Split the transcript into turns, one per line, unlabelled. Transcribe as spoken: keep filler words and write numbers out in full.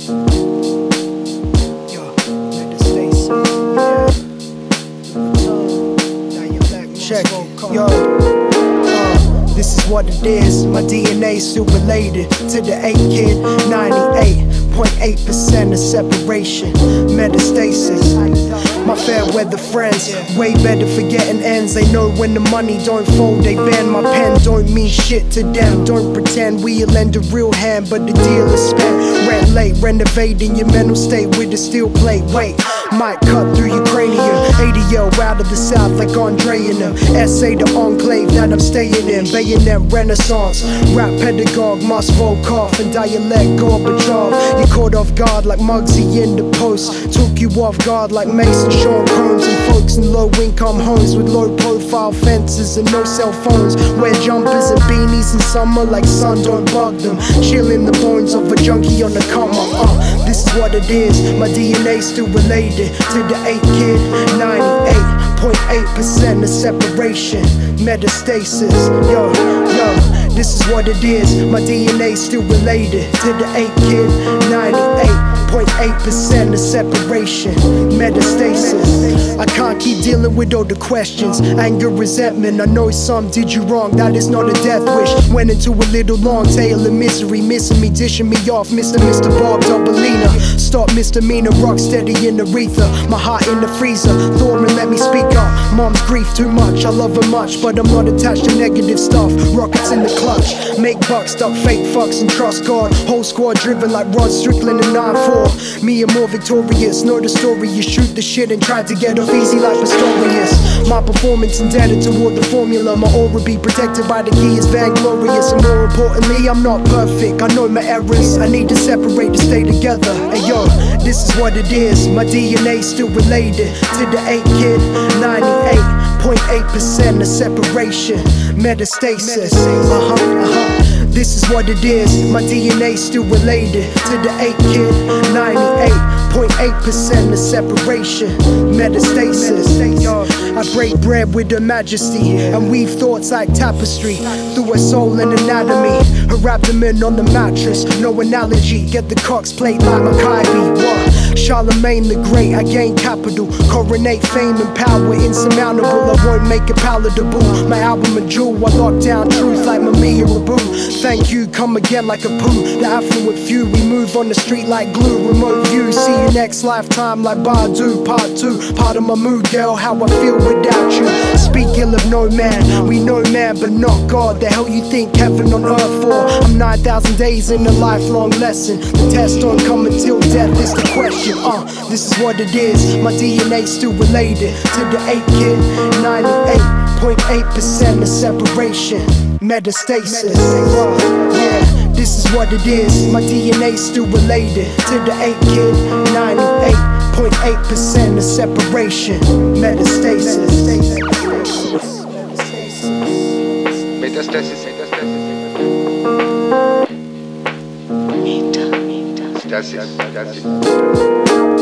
Yo, metastasis, yeah. Check it, yo. Uh, this is what it is. My D N A still related to the eight kid. ninety-eight point eight percent of separation. Metastasis. My fair weather friends, way better for getting ends. They know when the money don't fold, they bend. My pen don't mean shit to them. Don't pretend we'll lend a real hand, but the deal is spent. Rent late, renovating your mental state with a steel plate. Wait, might cut through your cranium. eighty yo out of the south like Andre and them. S A the enclave that I'm staying in. Bayonet Renaissance, rap pedagogue, Moss Volkov and dialect Gorbachev. You caught off guard like Muggsy in the post. Took you off guard like Mason, Sean Combs, and folks in low income homes with low profile fences and no cell phones. Wear jumpers and beanies in summer like sun don't bug them. Chilling the bones of a junkie on the come up. Uh, this is what it is. My D N A still related to the eight kid. ninety-eight point eight percent of separation. Metastasis. Yo, yo. This is what it is. My D N A still related to the eight kid. ninety-eight point eight percent of separation. Metastasis. I can't keep dealing with all the questions. Anger, resentment. I know some did you wrong. That is not a death wish. Went into a little long tale of misery. Missing me, dishing me off. Mister Mister Bob Doubleina. Stop misdemeanor, rock steady in the ether. My heart in the freezer. Thorman, let me speak up. Mom's grief too much. I love her much, but I'm not attached to negative stuff. Rockets in the clutch. Make bucks, stop fake fucks and trust God. Whole squad driven like Rod Strickland and nine four. Me and more victorious. Know the story. You shoot the shit and try to get off easy like Pistorius. My performance indebted toward the formula. My aura be protected by the key is vainglorious. And more importantly, I'm not perfect. I know my errors. I need to separate to stay together. And yo, this is what it is. My D N A still related to the eight kid. ninety-eight point eight percent of separation. Metastasis. Uh-huh, uh-huh. This is what it is. My D N A still related to the eight kid. ninety-eight point eight percent of separation. Metastasis. Yo, I break bread with her majesty and weave thoughts like tapestry through her soul and anatomy. Her abdomen on the mattress, no analogy. Get the cox plate like Maccabi. What? Charlemagne the Great, I gain capital. Coronate fame and power insurmountable. I won't make it palatable. My album a jewel, I lock down truth like Mamiya Rabu. Thank you, come again like a poo. The affluent few, we move on the street like glue. Remote view, see you next lifetime like Badu. Part two, part of my mood, girl, how I feel without you. Speak ill of no man, we know man but not God. The hell you think heaven on earth for? I'm nine thousand days in a lifelong lesson. The test don't come until death is the question. Uh, this is what it is. My D N A still related to the eight kid. ninety-eight point eight percent of separation. Metastasis. Uh, yeah, this is what it is. My D N A still related to the eight kid. ninety-eight point eight percent of separation. Metastasis.
Metastasis. Metastasis. Metastasis. Metastasis.